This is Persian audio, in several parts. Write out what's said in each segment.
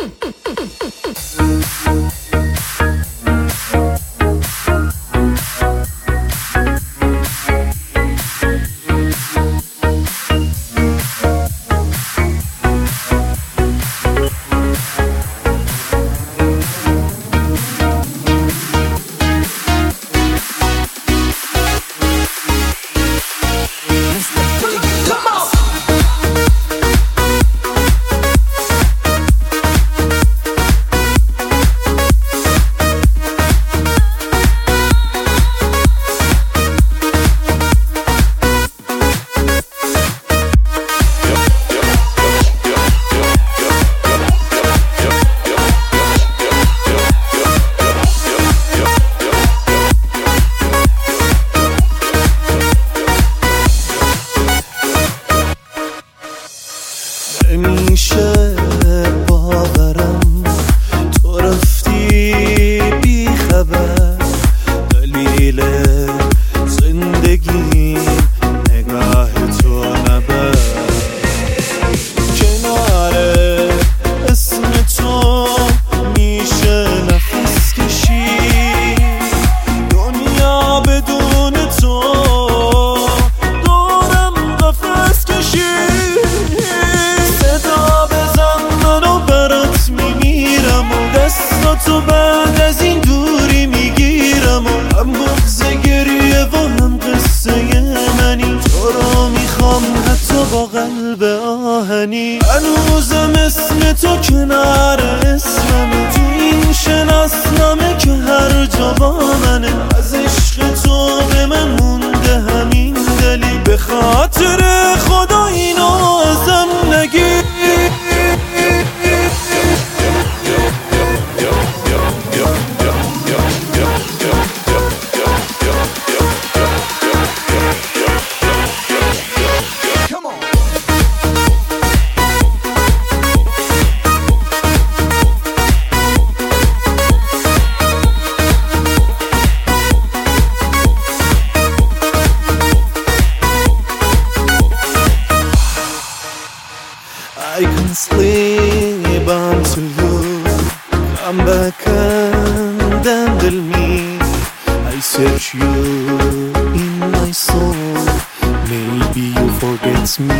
نمیشه باورم تو رفتی بی خبر، دلیل زندگی نگاه تو نبر. کنار اسم تو میشه نفس کشی، دنیا بدون تو دارم قفس کشی. تو بعد از این دوری میگیرم و هم بغض گریه و هم قصه منی. تو رو میخوام حتی با قلب آهنی، هنوزم اسم تو کنار اسممه، تو این شناسنامه که هر جا با منه. از عشق تو به من مونده همین دلی، به خاطر خدا اینو ازم نگیر. I can sleep until you come back and handle me. I search you in my soul, maybe you forget me.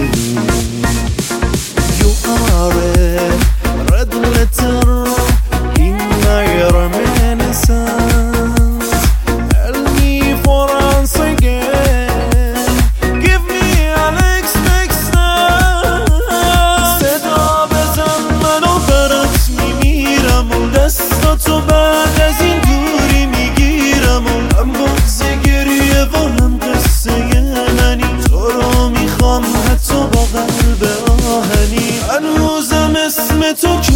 You are a red letter in my reminiscence. Tell me for once again, give me an تو بعد از این دوری میگیرم و هم بغض گریه و هم قصه منی. تو رو میخوام حتی با قلب آهنی، هنوزم اسم تو